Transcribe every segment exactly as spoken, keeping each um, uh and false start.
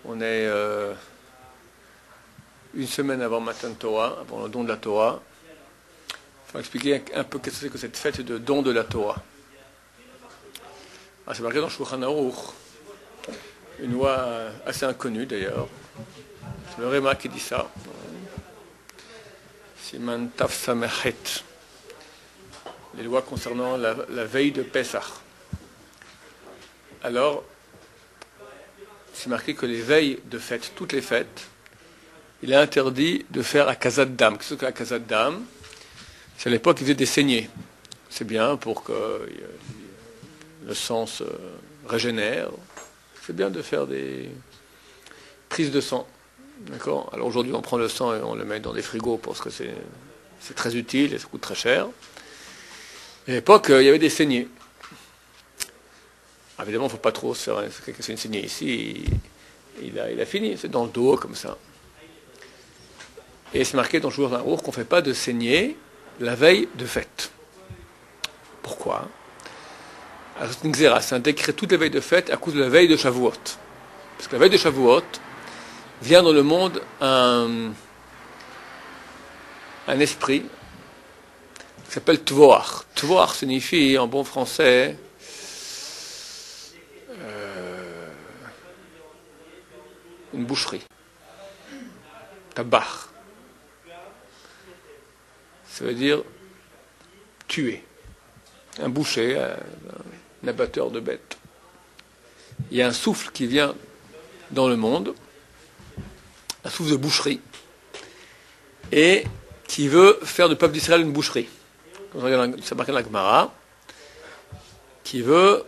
On est euh, une semaine avant Matan Torah, avant le don de la Torah. Il faut expliquer un peu qu'est-ce que c'est que cette fête de don de la Torah. Ah, c'est marqué dans Shulchan Aruch, une loi assez inconnue d'ailleurs. C'est le Réma qui dit ça. Siman Taf Samechet. Les lois concernant la, la veille de Pesach. Alors, c'est marqué que les veilles de fête, toutes les fêtes, il est interdit de faire à Kazat Dam. Qu'est-ce que la Kazat Dam? C'est à l'époque qu'ils faisaient des saignées. C'est bien pour que le sang se régénère. C'est bien de faire des prises de sang. D'accord? Alors aujourd'hui, on prend le sang et on le met dans des frigos parce que c'est, c'est très utile et ça coûte très cher. À l'époque, il y avait des saignées. Évidemment, il ne faut pas trop se faire. Quelqu'un fait une saignée ici, il, il, a, il a fini, c'est dans le dos, comme ça. Et c'est marqué dans le jour d'un jour qu'on ne fait pas de saignée la veille de fête. Pourquoi? Alors, c'est une xéra, c'est un décret toutes les veilles de fête à cause de la veille de Shavuot. Parce que la veille de Shavuot vient dans le monde un, un esprit qui s'appelle Tvoar. Tvoar signifie, en bon français, euh, une boucherie. Tabar. Ça veut dire tuer. Un boucher, un, un abatteur de bêtes. Il y a un souffle qui vient dans le monde, un souffle de boucherie, et qui veut faire du peuple d'Israël une boucherie. C'est marqué dans la Gemara, qui veut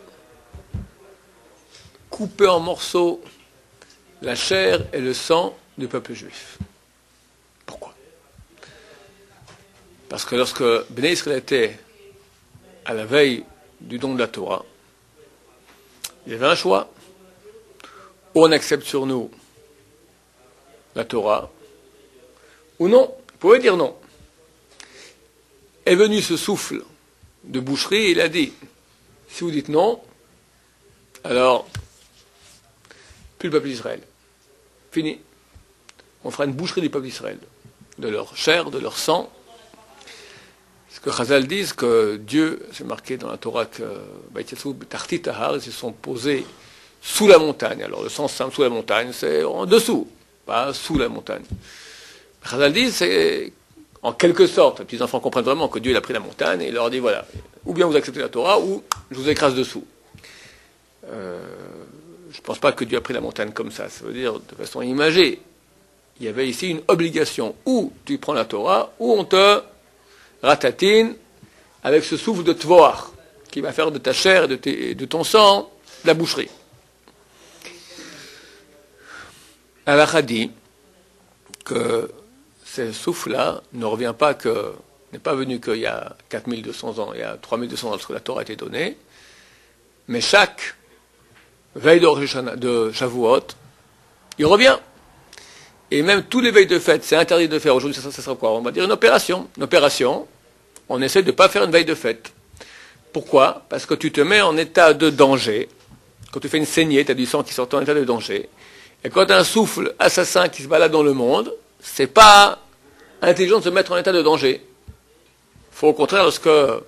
couper en morceaux la chair et le sang du peuple juif. Pourquoi? Parce que lorsque Bnei Israël était à la veille du don de la Torah, il y avait un choix. Ou on accepte sur nous la Torah, ou non. Vous pouvez dire non. Est venu ce souffle de boucherie et il a dit, si vous dites non, alors, plus le peuple d'Israël. Fini. On fera une boucherie du peuple d'Israël. De leur chair, de leur sang. Ce que Chazal disent que Dieu, c'est marqué dans la Torah que Tartit Tahar, ils se sont posés sous la montagne. Alors le sens simple sous la montagne, c'est en dessous, pas sous la montagne. Chazal dit, c'est en quelque sorte, les petits enfants comprennent vraiment que Dieu il a pris la montagne et il leur dit voilà, ou bien vous acceptez la Torah, ou je vous écrase dessous. Euh, je ne pense pas que Dieu a pris la montagne comme ça. Ça veut dire de façon imagée. Il y avait ici une obligation. Ou tu prends la Torah, ou on te ratatine avec ce souffle de Tvoar qui va faire de ta chair et de, tes, de ton sang de la boucherie. Allah a dit que ce souffle-là ne revient pas que, n'est pas venu qu'il y a quatre mille deux cents ans, il y a trois mille deux cents ans lorsque la Torah a été donnée, mais chaque veille de Shavuot, il revient. Et même tous les veilles de fête, c'est interdit de faire. Aujourd'hui, ça, ça sera quoi? On va dire une opération. Une opération, on essaie de ne pas faire une veille de fête. Pourquoi? Parce que tu te mets en état de danger. Quand tu fais une saignée, tu as du sang qui sort en état de danger. Et quand tu as un souffle assassin qui se balade dans le monde, c'est pas intelligent de se mettre en état de danger. Il faut au contraire, lorsque euh,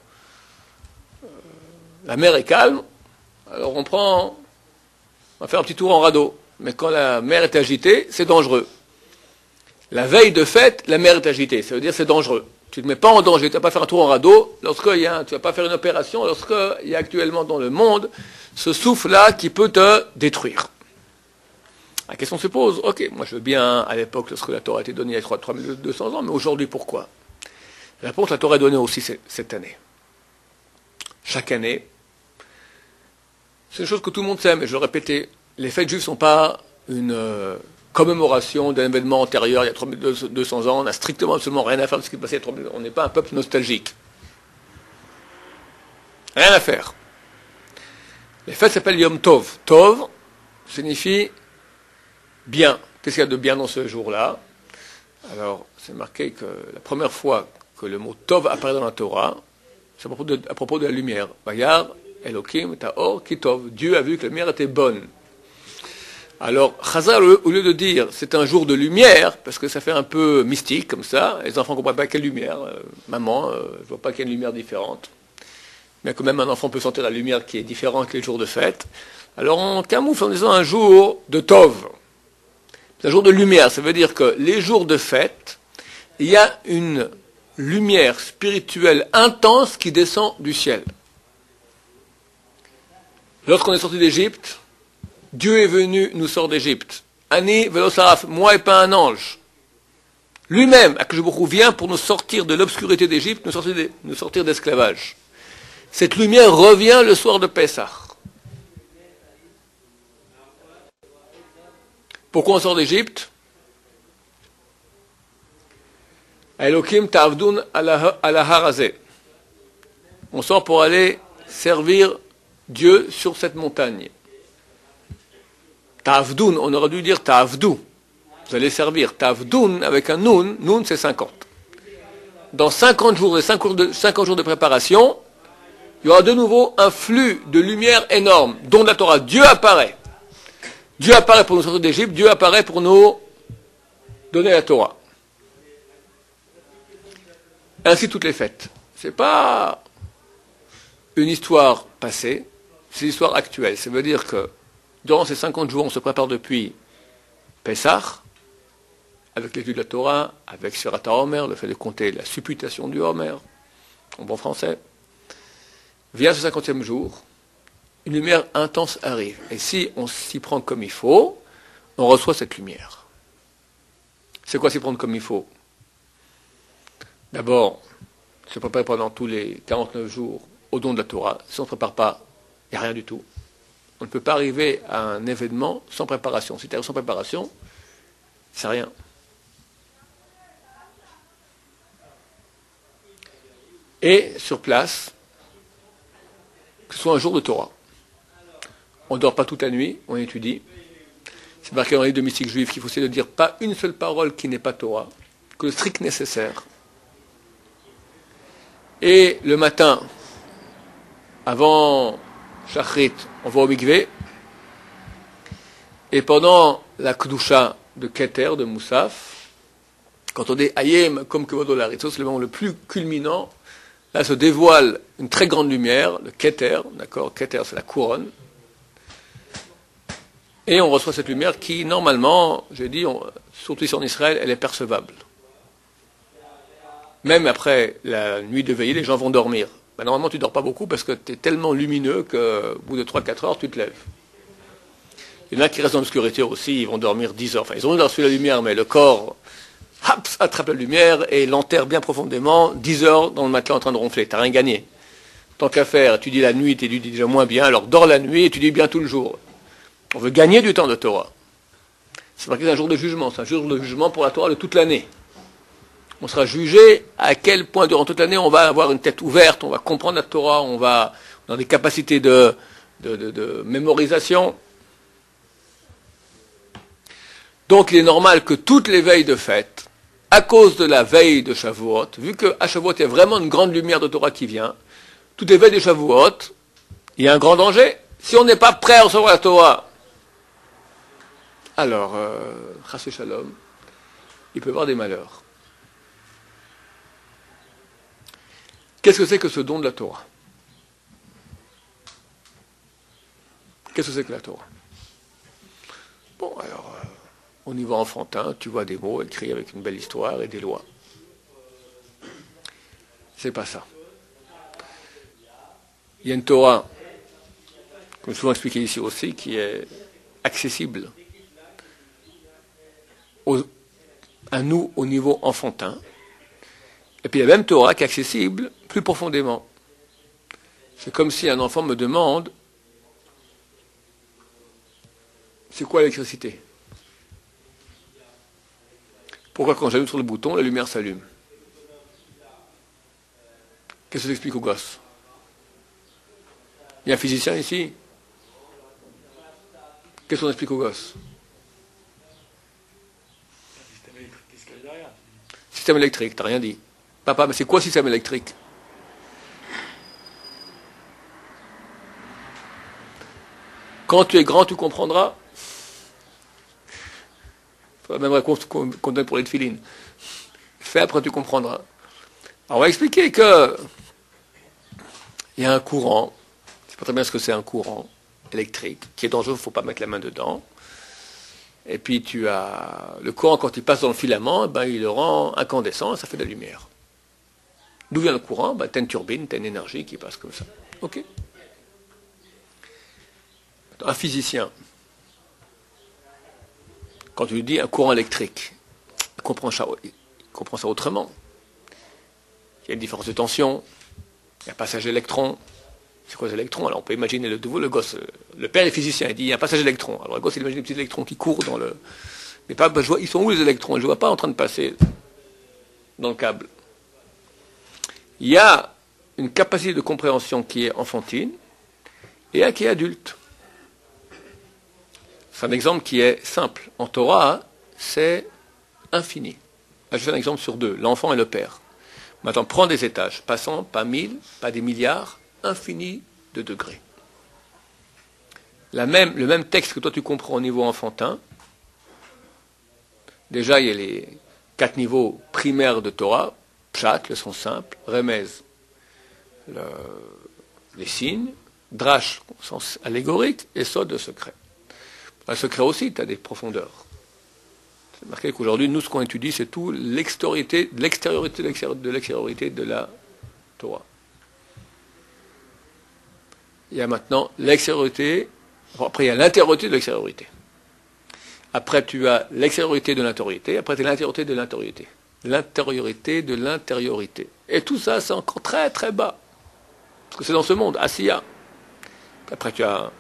la mer est calme, alors on prend, on va faire un petit tour en radeau. Mais quand la mer est agitée, c'est dangereux. La veille de fête, la mer est agitée. Ça veut dire que c'est dangereux. Tu ne te mets pas en danger. Tu ne vas pas faire un tour en radeau. Lorsqu'il y a un, tu ne vas pas faire une opération. Lorsqu'il y a actuellement dans le monde ce souffle-là qui peut te détruire. La question se pose. Ok, moi je veux bien à l'époque lorsque la Torah a été donnée il y a trois mille deux cents ans. Mais aujourd'hui, pourquoi? La réponse, la Torah est donnée aussi cette année. Chaque année. C'est une chose que tout le monde sait, mais je le répétais. Les fêtes juives ne sont pas une euh, commémoration d'un événement antérieur il y a trois mille deux cents ans. On n'a strictement absolument rien à faire de ce qui est passé il y a trois mille ans. On n'est pas un peuple nostalgique. Rien à faire. Les fêtes s'appellent Yom Tov. Tov signifie bien. Qu'est-ce qu'il y a de bien dans ce jour-là? Alors, c'est marqué que la première fois que le mot Tov apparaît dans la Torah, c'est à propos de, à propos de la lumière. Vayar Elohim Taor Kitov. Dieu a vu que la lumière était bonne. Alors, Chazal, au lieu de dire c'est un jour de lumière, parce que ça fait un peu mystique comme ça, les enfants ne comprennent pas quelle lumière, euh, maman, euh, je ne vois pas quelle lumière différente. Mais quand même, un enfant peut sentir la lumière qui est différente que les jours de fête. Alors, on camoufle en disant un jour de Tov. C'est un jour de lumière, ça veut dire que les jours de fête, il y a une lumière spirituelle intense qui descend du ciel. Lorsqu'on est sorti d'Égypte, Dieu est venu nous sort d'Égypte. Ani velo saraf, moi et pas un ange. Lui-même, Akadosh Baruch Hu, vient pour nous sortir de l'obscurité d'Égypte, nous sortir, de, nous sortir d'esclavage. Cette lumière revient le soir de Pessah. Pourquoi on sort d'Égypte? Elokim ta'avdun ala harazeh. On sort pour aller servir Dieu sur cette montagne. Ta'avdun, on aurait dû dire ta'avdou. Vous allez servir. Ta'avdun avec un nun, nun c'est cinquante. Dans cinquante jours et cinquante jours de préparation, il y aura de nouveau un flux de lumière énorme, dont la Torah. Dieu apparaît. Dieu apparaît pour nous sortir d'Égypte, Dieu apparaît pour nous donner la Torah. Ainsi toutes les fêtes. Ce n'est pas une histoire passée, c'est une histoire actuelle. Ça veut dire que durant ces cinquante jours, on se prépare depuis Pessah, avec l'étude de la Torah, avec Sfirat HaOmer, le fait de compter la supputation du Homer, en bon français. Vient ce cinquantième jour, une lumière intense arrive. Et si on s'y prend comme il faut, on reçoit cette lumière. C'est quoi s'y prendre comme il faut? D'abord, se préparer pendant tous les quarante-neuf jours au don de la Torah. Si on ne se prépare pas, il n'y a rien du tout. On ne peut pas arriver à un événement sans préparation. Si tu arrives sans préparation, c'est rien. Et sur place, que ce soit un jour de Torah. On ne dort pas toute la nuit, on étudie. C'est marqué dans les livres de mystiques juifs qu'il faut essayer de dire pas une seule parole qui n'est pas Torah, que le strict nécessaire. Et le matin, avant Shachrit, on va au mikvé. Et pendant la Kedusha de Keter, de Moussaf, quand on dit Ayem comme Kevodo Laritzo, c'est le moment le plus culminant. Là se dévoile une très grande lumière, le Keter, d'accord, Keter c'est la couronne. Et on reçoit cette lumière qui, normalement, j'ai dit, on, surtout ici en Israël, elle est percevable. Même après la nuit de veillée, les gens vont dormir. Ben, normalement, tu ne dors pas beaucoup parce que tu es tellement lumineux qu'au bout de trois à quatre heures, tu te lèves. Il y en a qui restent dans l'obscurité aussi, ils vont dormir dix heures. Enfin, ils ont reçu la lumière, mais le corps hop, attrape la lumière et l'enterre bien profondément, dix heures dans le matelas en train de ronfler. Tu n'as rien gagné. Tant qu'à faire, tu dis la nuit, tu dis déjà moins bien, alors dors la nuit et tu dis bien tout le jour. On veut gagner du temps de Torah. C'est marqué un jour de jugement, c'est un jour de jugement pour la Torah de toute l'année. On sera jugé à quel point durant toute l'année on va avoir une tête ouverte, on va comprendre la Torah, on va dans des capacités de, de, de, de mémorisation. Donc il est normal que toutes les veilles de fête, à cause de la veille de Shavuot, vu qu'à Shavuot il y a vraiment une grande lumière de Torah qui vient, toutes les veilles de Shavuot, il y a un grand danger. Si on n'est pas prêt à recevoir la Torah, alors, euh, Chas Shalom, il peut y avoir des malheurs. Qu'est-ce que c'est que ce don de la Torah? Qu'est-ce que c'est que la Torah? Bon, alors, euh, au niveau enfantin, tu vois des mots écrits avec une belle histoire et des lois. C'est pas ça. Il y a une Torah, comme souvent expliqué ici aussi, qui est accessible au, à nous au niveau enfantin. Et puis il y a la même Torah qui est accessible plus profondément. C'est comme si un enfant me demande c'est quoi l'électricité? Pourquoi quand j'allume sur le bouton, la lumière s'allume? Qu'est-ce que ça explique au gosse? Il y a un physicien ici? Qu'est-ce qu'on explique au gosse? Système électrique, t'as rien dit. Papa, mais c'est quoi système électrique? Quand tu es grand, tu comprendras. C'est la même réponse qu'on qu'on donne pour les tefilines. Fais, après tu comprendras. Alors on va expliquer que il y a un courant, je ne sais pas très bien ce que c'est un courant électrique, qui est dangereux, il ne faut pas mettre la main dedans. Et puis tu as le courant, quand il passe dans le filament, ben, il le rend incandescent et ça fait de la lumière. D'où vient le courant? Ben, tu as une turbine, tu as une énergie qui passe comme ça. Ok. Un physicien, quand tu lui dis un courant électrique, il comprend ça, il comprend ça autrement. Il y a une différence de tension, il y a un passage d'électrons. C'est quoi les électrons? Alors on peut imaginer le, le gosse, le père est physicien, il dit il y a un passage d'électrons. Alors le gosse il imagine les petits électrons qui courent dans le... Mais pas, ben, je vois, ils sont où les électrons? Je ne vois pas en train de passer dans le câble. Il y a une capacité de compréhension qui est enfantine et un qui est adulte. C'est un exemple qui est simple. En Torah, c'est infini. Là, je fais un exemple sur deux, l'enfant et le père. Maintenant, prends des étages, passant pas mille, pas des milliards, infini de degrés. La même, le même texte que toi tu comprends au niveau enfantin, déjà il y a les quatre niveaux primaires de Torah, Pshat, leçon simple, Remez, le, les signes, Drash, sens allégorique, et Sod, le secret. Le secret aussi, tu as des profondeurs. C'est marqué qu'aujourd'hui, nous, ce qu'on étudie, c'est tout l'extériorité, l'extériorité de l'extériorité de la Torah. Il y a maintenant l'extériorité, après il y a l'intériorité de l'extériorité. Après tu as l'extériorité de l'intériorité, après tu as l'intériorité de l'intériorité. L'intériorité de l'intériorité. Et tout ça, c'est encore très très bas. Parce que c'est dans ce monde, Asiya. Après tu as,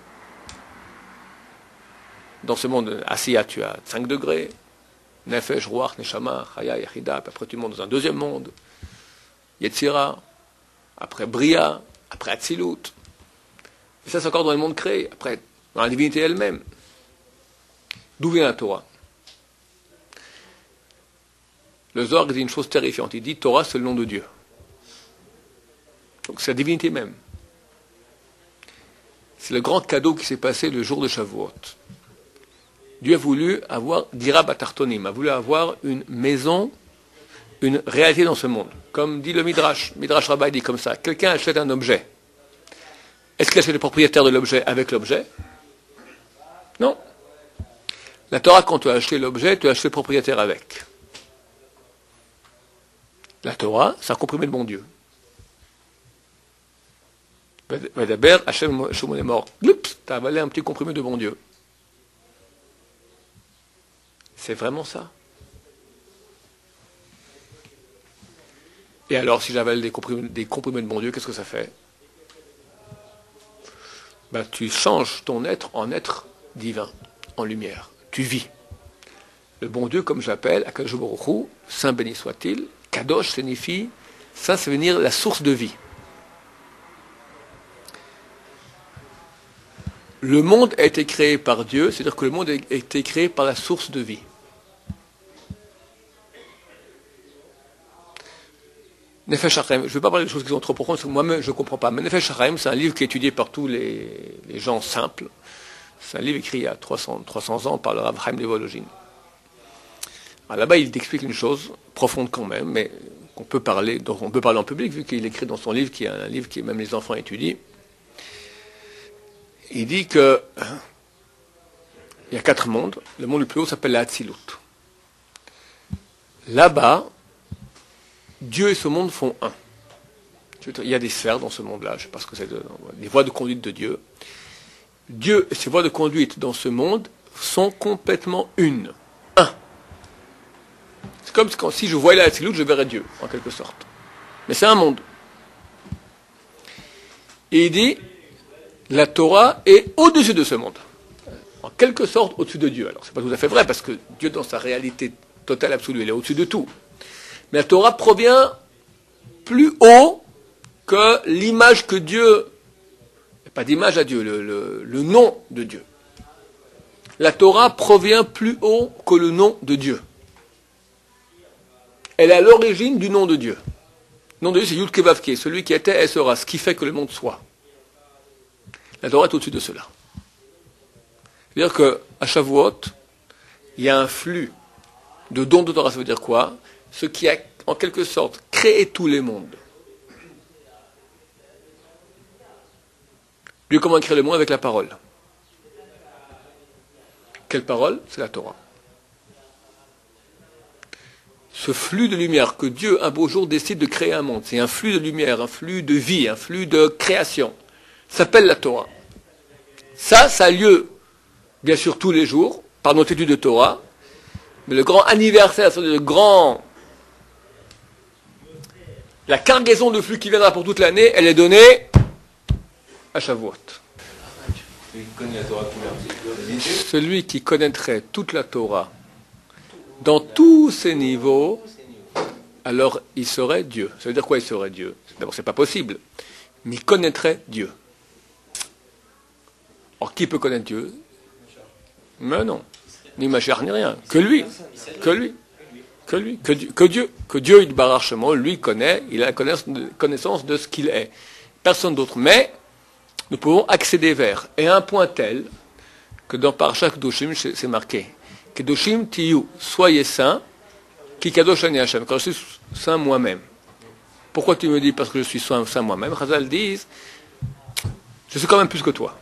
dans ce monde, Asiya, tu as cinq degrés. Nefesh, Ruach, Neshama, Chaya, Yechida. Après tu montes dans un deuxième monde. Yetzira. Après Bria. Après Atzilut. Et ça, c'est encore dans le monde créé. Après, dans la divinité elle-même. D'où vient la Torah? Le Zohar dit une chose terrifiante. Il dit Torah, c'est le nom de Dieu. Donc c'est la divinité même. C'est le grand cadeau qui s'est passé le jour de Shavuot. Dieu a voulu avoir Dira Batartonim, a voulu avoir une maison, une réalité dans ce monde. Comme dit le Midrash. Midrash Rabbah dit comme ça. Quelqu'un achète un objet. Est-ce qu'il achète le propriétaire de l'objet avec l'objet? Non. La Torah, quand tu as acheté l'objet, tu as acheté le propriétaire avec. La Torah, c'est un comprimé de bon Dieu. Vadaber, Hachem Shomon est mort. Tu as avalé un petit comprimé de bon Dieu. C'est vraiment ça. Et alors, si j'avale des comprimés, des comprimés de bon Dieu, qu'est-ce que ça fait? Ben, tu changes ton être en être divin, en lumière. Tu vis. Le bon Dieu, comme j'appelle, Akadosh Baruch Hu, Saint béni soit-il, Kadosh signifie, ça, ça veut dire la source de vie. Le monde a été créé par Dieu, c'est-à-dire que le monde a été créé par la source de vie. Nefesh Hachaim, je ne vais pas parler de choses qui sont trop profondes, parce que moi-même je ne comprends pas. Mais Nefesh Hachaim, c'est un livre qui est étudié par tous les, les gens simples. C'est un livre écrit il y a trois cents, trois cents ans par le Rav Chaim de Volojine. Alors là-bas, il explique une chose profonde quand même, mais qu'on peut parler, dont on peut parler en public, vu qu'il écrit dans son livre, qui est un livre que même les enfants étudient. Il dit que il y a quatre mondes. Le monde le plus haut s'appelle la Hatzilut. Là-bas, Dieu et ce monde font un. Il y a des sphères dans ce monde-là, je ne sais pas ce que c'est, de, des voies de conduite de Dieu. Dieu et ses voies de conduite dans ce monde sont complètement une. Un. C'est comme quand, si je voyais la Hatzilut, je verrais Dieu, en quelque sorte. Mais c'est un monde. Et il dit, la Torah est au-dessus de ce monde. En quelque sorte, au-dessus de Dieu. Alors, ce n'est pas tout à fait vrai, parce que Dieu, dans sa réalité totale, absolue, il est au-dessus de tout. Mais la Torah provient plus haut que l'image que Dieu, pas d'image à Dieu, le, le, le nom de Dieu. La Torah provient plus haut que le nom de Dieu. Elle est à l'origine du nom de Dieu. Le nom de Dieu, c'est Yud Kevavke, celui qui était et sera, ce qui fait que le monde soit. La Torah est au-dessus de cela. C'est-à-dire qu'à Shavuot, il y a un flux de don de Torah, ça veut dire quoi? Ce qui a, en quelque sorte, créé tous les mondes. Dieu, comment il crée le monde? Avec la parole. Quelle parole? C'est la Torah. Ce flux de lumière que Dieu, un beau jour, décide de créer un monde. C'est un flux de lumière, un flux de vie, un flux de création. Ça s'appelle la Torah. Ça, ça a lieu, bien sûr, tous les jours, par notre étude de Torah. Mais le grand anniversaire, c'est le grand... La cargaison de flux qui viendra pour toute l'année, elle est donnée à Shavuot. Celui qui connaîtrait toute la Torah dans tous ses niveaux, alors il serait Dieu. Ça veut dire quoi, il serait Dieu? D'abord, c'est pas possible, mais il connaîtrait Dieu. Or, qui peut connaître Dieu? Mais non, ni Mashiach ni rien, que lui, que lui, que lui, que Dieu, que Dieu, que Dieu il barachement, lui connaît, il a la connaissance de ce qu'il est. Personne d'autre. Mais nous pouvons accéder vers, et à un point tel que dans Parashat Kedoshim, c'est marqué. Kedoshim tiyu, soyez saints, ki kadosh ani Hashem, quand je suis saint moi-même. Pourquoi tu me dis parce que je suis saint moi-même? Chazal disent, je suis quand même plus que toi.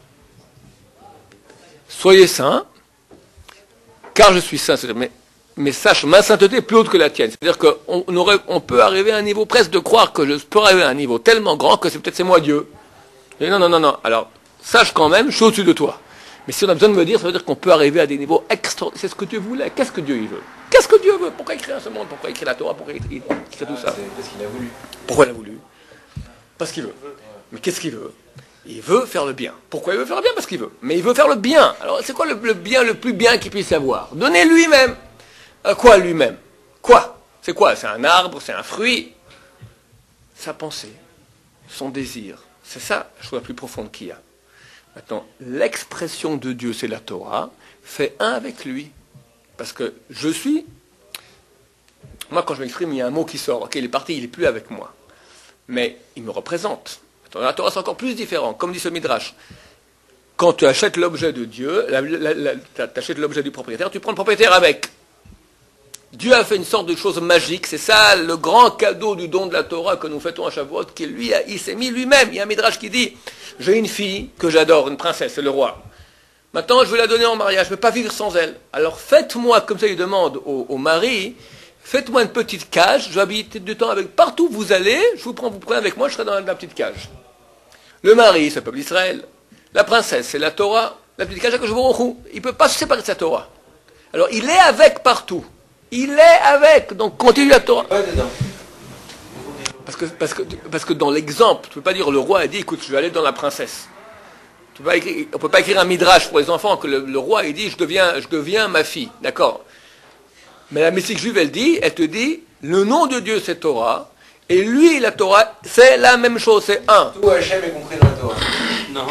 Soyez saints, car je suis saint. Mais, mais sache, ma sainteté est plus haute que la tienne. C'est-à-dire qu'on aurait, on peut arriver à un niveau presque de croire que je peux arriver à un niveau tellement grand que c'est peut-être c'est moi Dieu. Et non, non, non, non. Alors, sache quand même, je suis au-dessus de toi. Mais si on a besoin de me dire, ça veut dire qu'on peut arriver à des niveaux extraordinaires. C'est ce que Dieu voulait. Qu'est-ce que Dieu il veut? Qu'est-ce que Dieu veut? Pourquoi il crée ce monde? Pourquoi il crée la Torah? Pourquoi il crée tout ça? Parce qu'il a voulu. Pourquoi il a voulu? Parce qu'il veut. Mais qu'est-ce qu'il veut? Il veut faire le bien. Pourquoi il veut faire le bien? Parce qu'il veut. Mais il veut faire le bien. Alors, c'est quoi le, le bien le plus bien qu'il puisse avoir? Donner lui-même. Euh, quoi lui-même? Quoi? C'est quoi? C'est un arbre? C'est un fruit? Sa pensée. Son désir. C'est ça, la chose la plus profonde qu'il y a. Maintenant, l'expression de Dieu, c'est la Torah, fait un avec lui. Parce que je suis... Moi, quand je m'exprime, il y a un mot qui sort. Ok, il est parti, il n'est plus avec moi. Mais il me représente. Dans la Torah, c'est encore plus différent. Comme dit ce Midrash, quand tu achètes l'objet de Dieu, tu achètes l'objet du propriétaire, tu prends le propriétaire avec. Dieu a fait une sorte de chose magique. C'est ça le grand cadeau du don de la Torah que nous fêtons à Shavuot, qui lui, il s'est mis lui-même. Il y a un Midrash qui dit, j'ai une fille que j'adore, une princesse, c'est le roi. Maintenant, je veux la donner en mariage, je ne peux pas vivre sans elle. Alors faites-moi, comme ça il demande au, au mari, faites-moi une petite cage, je vais habiter du temps avec partout où vous allez, je vous prends, vous prenez avec moi, je serai dans la petite cage. Le mari, c'est le peuple d'Israël. La princesse, c'est la Torah. La petite cage, c'est que je vous rends. Il ne peut pas se séparer de sa Torah. Alors il est avec partout. Il est avec, donc continue la Torah. Pas dedans. Parce que, parce que, parce que dans l'exemple, tu ne peux pas dire le roi a dit, écoute, je vais aller dans la princesse. Tu peux pas écrire, on ne peut pas écrire un midrash pour les enfants que le, le roi il dit, je deviens, je deviens ma fille. D'accord. Mais la mystique juive, elle dit, elle te dit, le nom de Dieu c'est Torah, et lui, la Torah, c'est la même chose, c'est un. Tout Hachem est compris dans la Torah. Non.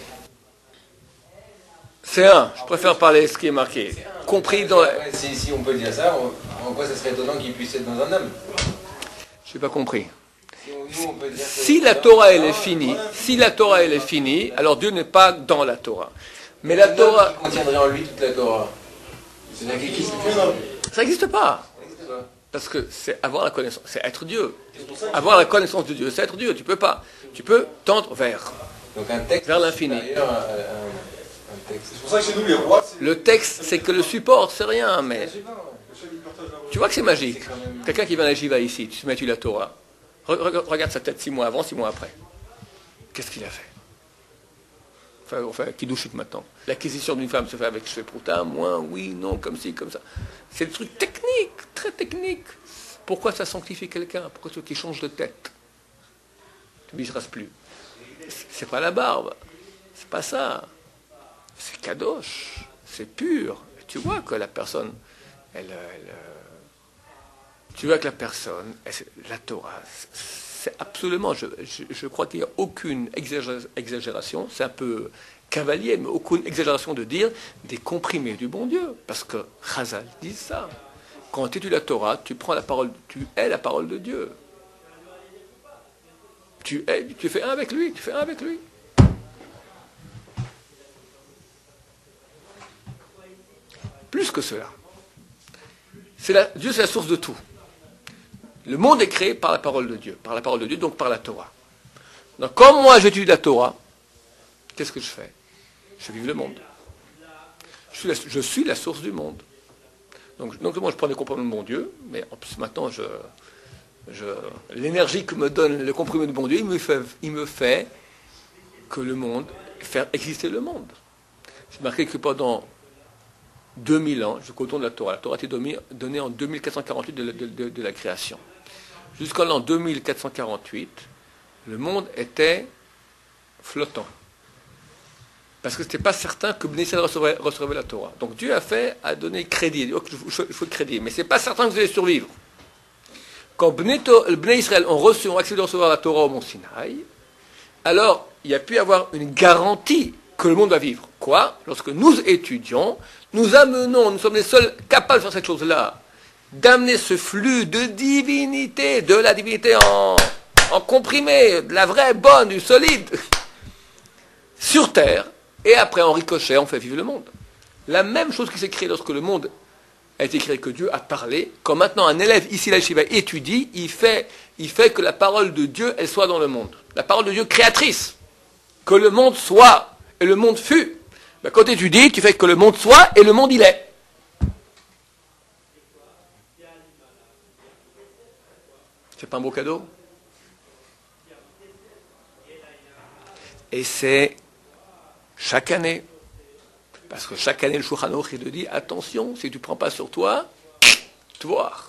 C'est un. Je préfère parler ce qui est marqué. Compris dans la... Ouais, si, si on peut dire ça, on, en quoi ça serait étonnant qu'il puisse être dans un homme? Je n'ai pas compris. Si, on, nous, on peut dire que Si la Torah, elle est finie, si la Torah, elle est finie, alors Dieu n'est pas dans la Torah. Mais la Torah... qui contiendrait en lui toute la Torah. C'est la qui Ça n'existe pas. Parce que c'est avoir la connaissance, c'est être Dieu. Avoir la connaissance de Dieu, c'est être Dieu. Tu peux pas. Tu peux tendre vers. Donc un texte Vers l'infini. supérieur à- à- à un texte. C'est pour ça que chez nous, les rois, c'est... Le texte, c'est que le support, c'est rien, mais... Tu vois que c'est magique. C'est quand même- Quelqu'un qui vient à la Jiva ici, tu te mets tu la Torah. Re- re- Regarde sa tête six mois avant, six mois après. Qu'est-ce qu'il a fait? Enfin, enfin Kiddushit maintenant. L'acquisition d'une femme se fait avec cheveux proutin, moins, oui, non, comme ci, comme ça. C'est des trucs techniques, très techniques. Pourquoi ça sanctifie quelqu'un? Pourquoi tu veux qu'il change de tête? Tu ne rase plus. C'est pas la barbe. C'est pas ça. C'est kadosh. C'est pur. Et tu vois que la personne, elle, elle, tu vois que la personne, elle, la Torah, c'est absolument, je, je, je crois qu'il n'y a aucune exagération, c'est un peu cavalier, mais aucune exagération de dire des comprimés du bon Dieu. Parce que Chazal dit ça. Quand tu étudies la Torah, tu prends la parole, tu es la parole de Dieu. Tu, es, tu fais un avec lui, tu fais un avec lui. Plus que cela. C'est la, Dieu, c'est la source de tout. Le monde est créé par la parole de Dieu, par la parole de Dieu, donc par la Torah. Donc, comme moi j'étudie la Torah, qu'est-ce que je fais? Je vis le monde. Je suis, la, je suis la source du monde. Donc, donc moi je prends des comprimés de mon Dieu, mais en plus maintenant, je, je, l'énergie que me donne le comprimé de mon Dieu, il me fait, il me fait que le monde, faire exister le monde. J'ai marqué que pendant deux mille ans, jusqu'au temps de la Torah, la Torah a été donnée en deux mille quatre cent quarante-huit de, de, de, de la création. Jusqu'en l'an deux mille quatre cent quarante-huit, le monde était flottant. Parce que ce n'était pas certain que Bnei Israël recevrait, recevrait la Torah. Donc Dieu a fait, a donné crédit. Il dit, oh, il faut le crédit. Mais ce n'est pas certain que vous allez survivre. Quand Bnei, Bnei Israël ont reçu, ont accepté de recevoir la Torah au mont Sinaï, alors il y a pu y avoir une garantie que le monde va vivre. Quoi? Lorsque nous étudions, nous amenons, nous sommes les seuls capables de faire cette chose-là, d'amener ce flux de divinité, de la divinité en, en comprimé, de la vraie, bonne, du solide, sur Terre, et après, en ricochet, on fait vivre le monde. La même chose qui s'est créée lorsque le monde a été créé, que Dieu a parlé, quand maintenant un élève ici, là, Shiva, étudie, il fait, il fait que la parole de Dieu, elle soit dans le monde. La parole de Dieu créatrice. Que le monde soit, et le monde fut. Ben, quand tu étudies, tu fais que le monde soit, et le monde il est. C'est pas un beau cadeau? Et c'est chaque année. Parce que chaque année, le Shulchan Aruch, il te dit, attention, si tu ne prends pas sur toi, tu vas voir.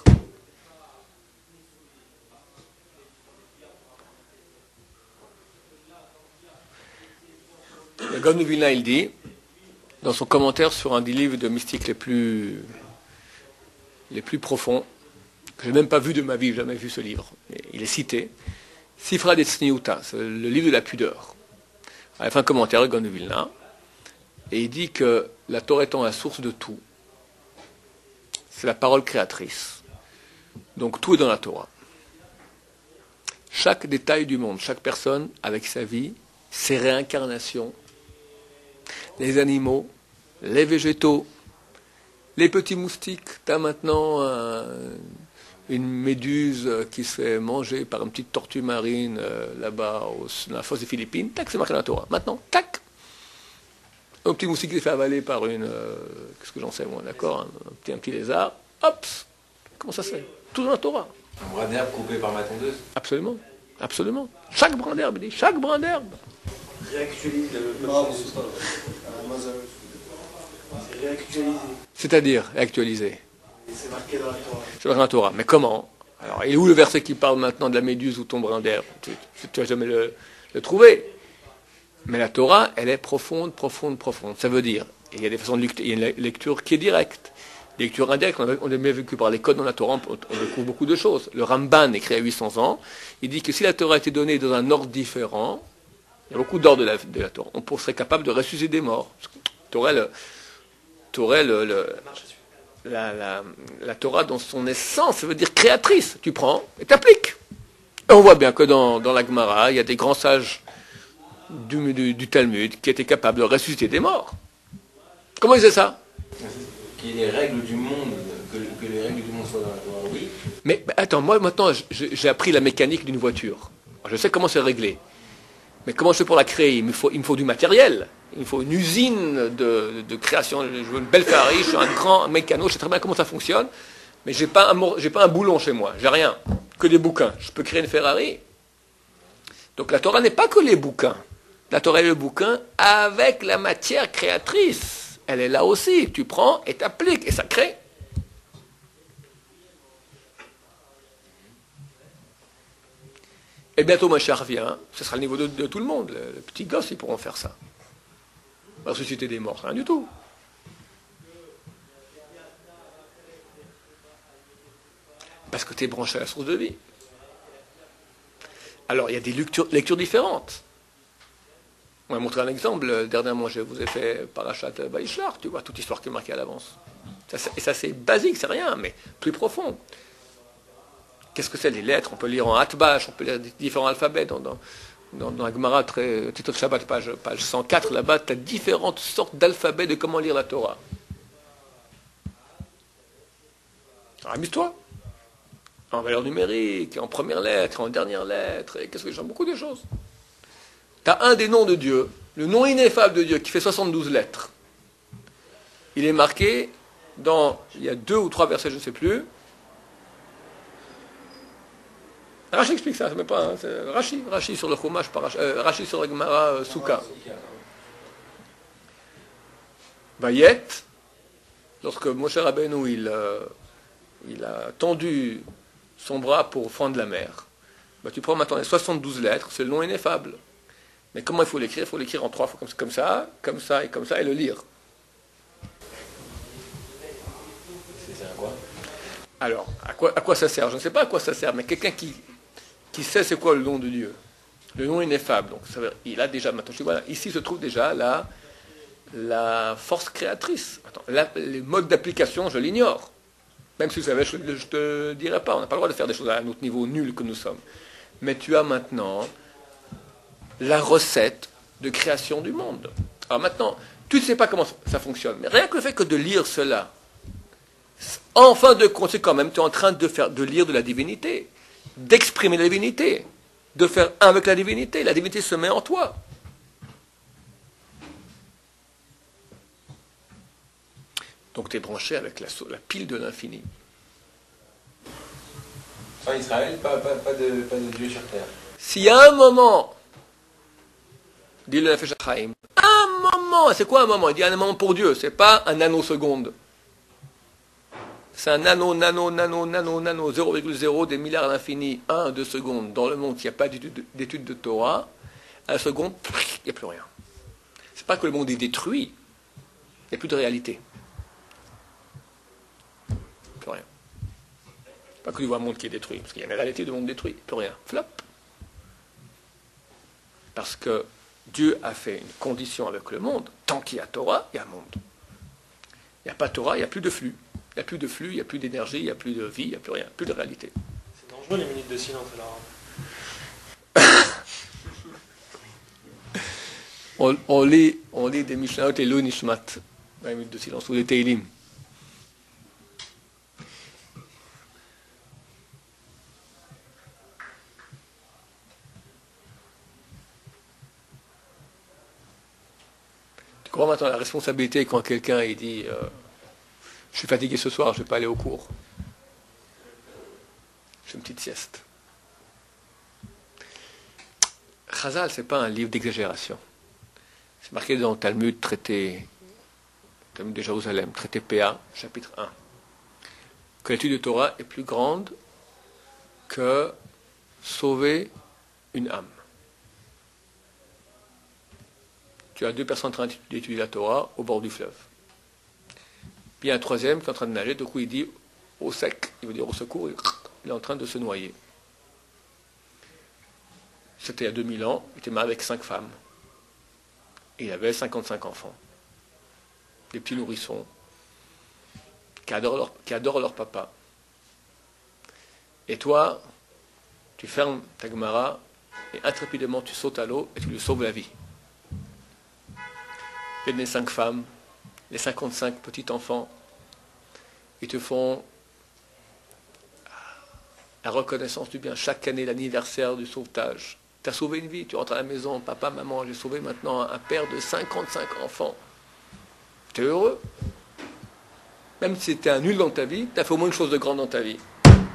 Le Gaon de Vilna, il dit, dans son commentaire sur un des livres de mystiques les plus, les plus profonds, que je n'ai même pas vu de ma vie, je n'ai jamais vu ce livre, mais il est cité, Sifra de Tzniuta, c'est le livre de la pudeur. À la fin, un commentaire, le Gaon de Vilna, et il dit que la Torah étant la source de tout, c'est la parole créatrice. Donc tout est dans la Torah. Chaque détail du monde, chaque personne avec sa vie, ses réincarnations, les animaux, les végétaux, les petits moustiques. Tu as maintenant euh, une méduse qui se fait manger par une petite tortue marine euh, là-bas au, dans la fosse des Philippines. Tac, c'est marqué dans la Torah. Maintenant, tac, un petit moustique qui s'est fait avaler par une... Euh, qu'est-ce que j'en sais, moi, d'accord, un, un, petit, un petit lézard. Hop, comment ça se fait? Tout dans la Torah. Un brin d'herbe coupé par ma tondeuse? Absolument, absolument. Chaque brin d'herbe, il dit, chaque brin d'herbe. Réactualise le C'est réactualisé. C'est-à-dire, actualiser. C'est marqué dans la Torah. C'est marqué dans la Torah. Mais comment? Alors, il est où le verset qui parle maintenant de la méduse ou ton brin d'herbe? Tu ne vas jamais le, le trouver. Mais la Torah, elle est profonde, profonde, profonde. Ça veut dire, il y a des façons de lecture, il y a une lecture qui est directe. Lecture indirecte, on a, on a bien vécu par les codes dans la Torah, on, on découvre beaucoup de choses. Le Ramban, écrit à huit cents ans, il dit que si la Torah a été donnée dans un ordre différent, il y a beaucoup d'ordres de la, de la Torah, on serait capable de ressusciter des morts. Tu aurais, le, le, le, la, la, la Torah dans son essence, ça veut dire créatrice. Tu prends et t'appliques. Et on voit bien que dans, dans la Gemara, il y a des grands sages du, du, du Talmud qui étaient capables de ressusciter des morts. Comment ils faisaient ça? Qu'il y ait les règles du monde, que, que les règles du monde soient dans la Torah, oui. Mais bah, attends, moi maintenant, j'ai appris la mécanique d'une voiture. Alors, je sais comment c'est réglé. Mais comment je fais pour la créer? Il me faut, il me faut du matériel. Il me faut une usine de, de création. Je veux une belle Ferrari, je suis un grand mécano, je sais très bien comment ça fonctionne. Mais je n'ai pas, pas un boulon chez moi, j'ai rien. Que des bouquins. Je peux créer une Ferrari. Donc la Torah n'est pas que les bouquins. La Torah est le bouquin avec la matière créatrice. Elle est là aussi. Tu prends et t'appliques et ça crée. Et bientôt Mashiach vient, ce sera le niveau de, de tout le monde. Le, le petit gosse, ils pourront faire ça. Ressusciter des morts, rien du tout. Parce que tu es branché à la source de vie. Alors, il y a des lectures, lectures différentes. On va montrer un exemple. Dernièrement, je vous ai fait Parashat Vaishlar, tu vois, toute histoire qui est marquée à l'avance. Ça, et ça, c'est basique, c'est rien, mais plus profond. Qu'est-ce que c'est les lettres? On peut lire en Atbash, on peut lire différents alphabets. Dans, dans, dans, dans la Gemara, Titot Shabbat, page, page cent quatre, là-bas, tu as différentes sortes d'alphabets de comment lire la Torah. Alors, amuse-toi. En valeur numérique, en première lettre, en dernière lettre, et qu'est-ce que j'aime beaucoup de choses. Tu as un des noms de Dieu, le nom ineffable de Dieu, qui fait soixante-douze lettres. Il est marqué dans, il y a deux ou trois versets, je ne sais plus. Rashi explique ça, c'est même pas, hein, c'est Rashi, Rashi sur le Chumash, euh, Rashi sur la Gemara euh, Souka. Vayet, lorsque Moshe Rabbeinu il, euh, il a tendu son bras pour fendre la mer, bah, tu prends maintenant les soixante-douze lettres, c'est le nom ineffable. Mais comment il faut l'écrire? Il faut l'écrire en trois fois, comme, comme ça, comme ça et comme ça, et le lire. C'est un quoi? Alors, à quoi, à quoi ça sert? Je ne sais pas à quoi ça sert, mais quelqu'un qui, qui sait c'est quoi le nom de Dieu, le nom ineffable, donc ça veut dire, il a déjà, maintenant, je dis, voilà, ici se trouve déjà la, la force créatrice. Attends, la, les modes d'application, je l'ignore. Même si vous savez, je ne te dirai pas, on n'a pas le droit de faire des choses à un autre niveau nul que nous sommes. Mais tu as maintenant la recette de création du monde. Alors maintenant, tu ne sais pas comment ça fonctionne, mais rien que le fait que de lire cela, en fin de compte, c'est quand même, tu es en train de, faire, de lire de la divinité, d'exprimer la divinité, de faire un avec la divinité. La divinité se met en toi. Donc tu es branché avec la, la pile de l'infini. Sans Israël, pas, pas, pas, de, pas de Dieu sur terre. S'il y a un moment, dit le Nefesh HaChaim, un moment, c'est quoi un moment? Il dit un moment pour Dieu, c'est pas un nanoseconde. C'est un nano, nano, nano, nano, nano, zéro virgule zéro des milliards à l'infini, un, deux secondes. Dans le monde, il n'y a pas d'étude de Torah. À la seconde, il n'y a plus rien. C'est pas que le monde est détruit, il n'y a plus de réalité. Plus rien. C'est pas que tu vois un monde qui est détruit, parce qu'il y a une réalité de monde détruit, plus rien. Flop. Parce que Dieu a fait une condition avec le monde. Tant qu'il y a Torah, il y a monde. Il n'y a pas Torah, il n'y a plus de flux. Il n'y a plus de flux, il n'y a plus d'énergie, il n'y a plus de vie, il n'y a plus rien, plus de réalité. C'est dangereux les minutes de silence alors. on, on, lit, on lit des Mishnayot et le Nishmat, dans les minutes de silence, ou des Teilim. Tu comprends maintenant la responsabilité quand quelqu'un il dit euh, je suis fatigué ce soir, je ne vais pas aller au cours. Je fais une petite sieste. Chazal, ce n'est pas un livre d'exagération. C'est marqué dans le Talmud, traité, Talmud de Jérusalem, traité P A, chapitre un, que l'étude de Torah est plus grande que sauver une âme. Tu as deux personnes en train d'étudier la Torah au bord du fleuve. Puis il y a un troisième qui est en train de nager, du coup il dit au sec, il veut dire au secours, il est en train de se noyer. C'était il y a deux mille ans, il était marié avec cinq femmes. Et il avait cinquante-cinq enfants. Des petits nourrissons qui adorent leur, qui adorent leur papa. Et toi, tu fermes ta Gemara et intrépidement tu sautes à l'eau et tu lui sauves la vie. Il y a les cinq femmes, les cinquante-cinq petits enfants, ils te font la reconnaissance du bien. Chaque année, l'anniversaire du sauvetage. Tu as sauvé une vie, tu rentres à la maison, papa, maman, j'ai sauvé maintenant un père de cinquante-cinq enfants. Tu es heureux. Même si tu es un nul dans ta vie, tu as fait au moins une chose de grande dans ta vie.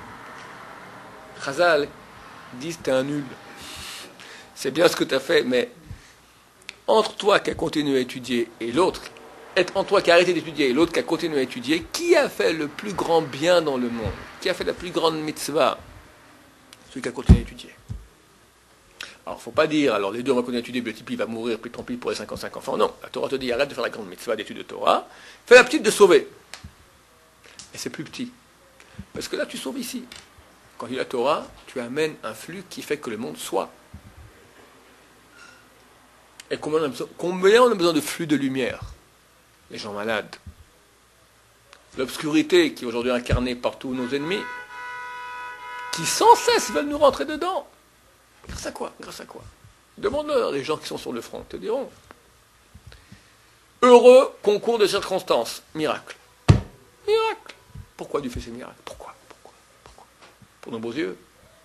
Chazal dit que tu es un nul. C'est bien ce que tu as fait, mais entre toi qui a continué à étudier et l'autre, entre toi qui a arrêté d'étudier et l'autre qui a continué à étudier, qui a fait le plus grand bien dans le monde? Qui a fait la plus grande mitzvah? Celui qui a continué à étudier. Alors, il ne faut pas dire, alors les deux ont continué à étudier, le type il va mourir, puis tant pis pour les cinquante-cinq enfants. Non, la Torah te dit, arrête de faire la grande mitzvah d'étude de Torah, fais la petite de sauver. Et c'est plus petit. Parce que là, tu sauves ici. Quand tu dis la Torah, tu amènes un flux qui fait que le monde soit. Et combien on a besoin, combien on a besoin de flux de lumière? Les gens malades. L'obscurité qui est aujourd'hui incarnée par tous nos ennemis, qui sans cesse veulent nous rentrer dedans. Grâce à quoi? Grâce à quoi? Demande-leur, les gens qui sont sur le front te diront. Heureux concours de circonstances. Miracle. Miracle. Pourquoi Dieu fait ces miracles? Pourquoi? Pour nos beaux yeux.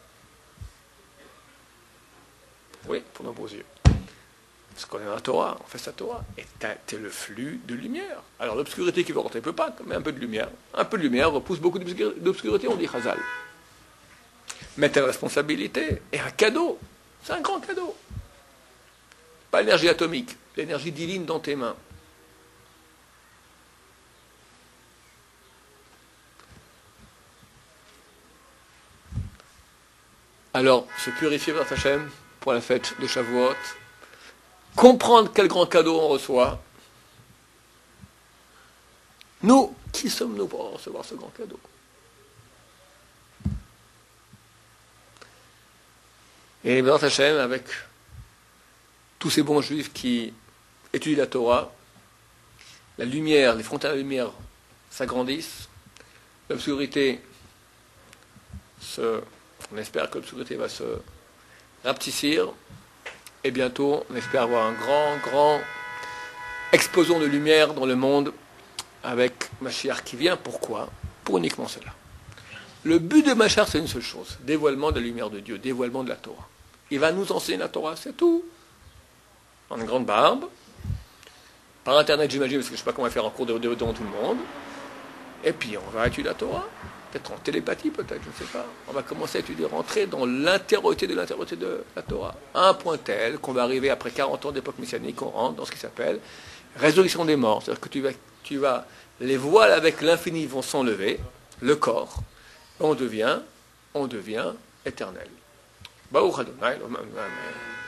Oui, pour nos beaux yeux. Parce qu'on est dans la Torah, on fait sa Torah. Et t'es le flux de lumière. Alors l'obscurité qui veut rentrer ne peut pas, mais un peu de lumière. Un peu de lumière repousse beaucoup d'obscurité, on dit Chazal. Mais ta responsabilité est un cadeau. C'est un grand cadeau. Pas l'énergie atomique, l'énergie divine dans tes mains. Alors, se purifier vers Hachem pour la fête de Shavuot, comprendre quel grand cadeau on reçoit. Nous, qui sommes-nous pour recevoir ce grand cadeau? Et Bézat Hachem, avec tous ces bons juifs qui étudient la Torah, la lumière, les frontières de la lumière s'agrandissent, l'obscurité se... On espère que l'obscurité va se rapetissir, et bientôt, on espère avoir un grand, grand explosion de lumière dans le monde avec Mashiach qui vient. Pourquoi? Pour uniquement cela. Le but de Mashiach, c'est une seule chose, dévoilement de la lumière de Dieu, dévoilement de la Torah. Il va nous enseigner la Torah, c'est tout. En une grande barbe, par Internet, j'imagine, parce que je ne sais pas comment faire en cours de, de, devant tout le monde. Et puis, on va étudier la Torah. Peut-être en télépathie, peut-être, je ne sais pas. On va commencer à étudier, rentrer dans l'intériorité de l'intériorité de la Torah. À un point tel qu'on va arriver, après quarante ans d'époque messianique, on rentre dans ce qui s'appelle résurrection des morts. C'est-à-dire que tu vas, tu vas, les voiles avec l'infini vont s'enlever, le corps, on devient, on devient éternel. Baruch Adonai, Amen.